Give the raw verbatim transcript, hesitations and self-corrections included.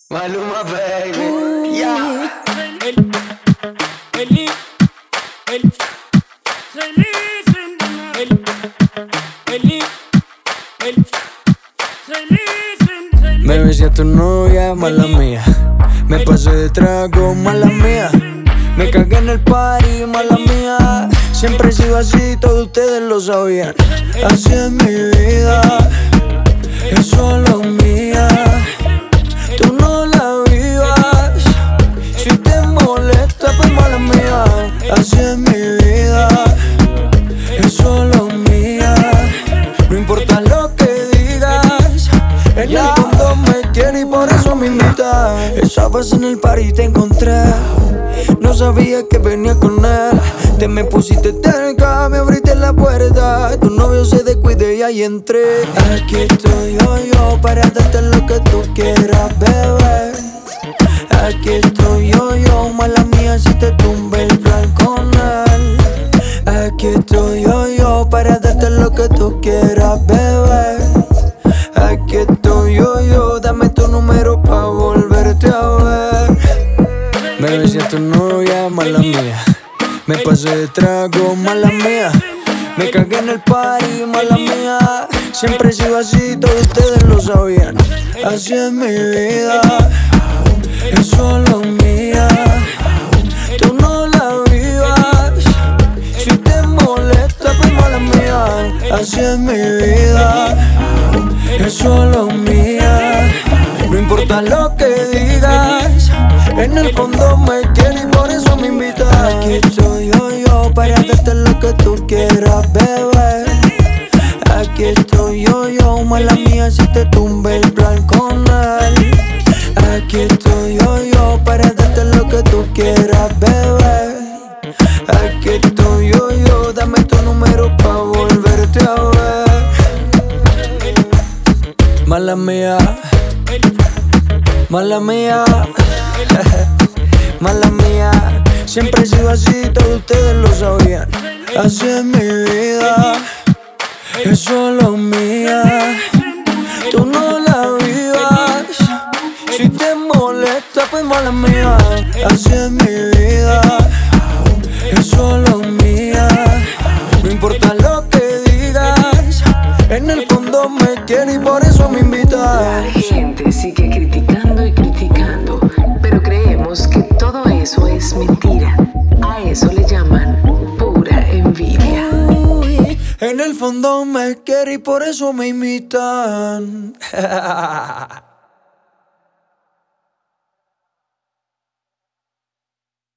Maluma, baby. Yeah. El, el, el, feliz en el, el, el, feliz en Me besé a tu novia, mala mía. Me pasé de trago, mala mía. Me cagué en el party, mala mía. Siempre he sido así, todos ustedes lo sabían. Así es mi vida, es solo mía. Tú no la vivas, si te molesta, pues mala mía. Así es mi vida, es solo mía. No importa lo que digas, en el fondo me quiere y por eso me invita. Estabas en el party y te encontré, no sabía que venía con él. Te me pusiste cerca, me abriste la puerta. Tu novio se descuide y ahí entré. Aquí estoy yo, yo, para darte lo que tú quieras, bebé. Aquí estoy yo, yo, mala mía si te tumbe el plan con él. Aquí estoy yo, yo, para darte lo que tú quieras, bebé. Aquí estoy yo, yo, dame tu número pa' volverte a ver. Me besé a tu novia, mala mía. Me pasé de trago, mala mía. Me cagué en el party, mala mía. Siempre he sido así, todos ustedes lo sabían. Así es mi vida, es solo mía. Tú no la vivas, si te molesta, pues mala mía. Así es mi vida, es solo mía. No importa lo que digas, en el fondo me quiere y por eso me invita. Aquí estoy yo, yo, para darte lo que tú quieras, bebé. Aquí estoy yo, yo, mala mía si te tumbe el plan con él. Aquí estoy yo, yo, para darte lo que tú quieras, bebé. Aquí estoy yo, yo, dame tu número pa' volverte a ver. Mala mía, mala mía, mala mía. Siempre he sido así, todos ustedes lo sabían. Así es mi vida, es solo mía. Tú no la vivas, si te molesta, pues mala mía. Así es mi vida, es solo mía. No importa lo que digas, en el fondo me quiere y por eso me invita. La gente sigue criticando y criticando, pero creemos que todo eso es mentira. A eso le llaman pura envidia. En el fondo me quiere y por eso me imitan.